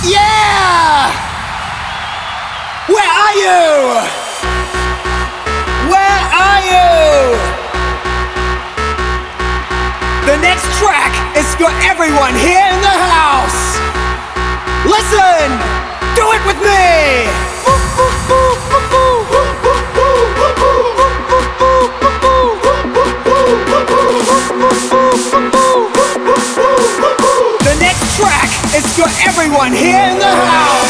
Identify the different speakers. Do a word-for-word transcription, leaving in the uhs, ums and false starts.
Speaker 1: Yeah! Where are you? Where are you? The next track is for everyone here in the house. Listen, do it with me. The next track is for everyone here in the house.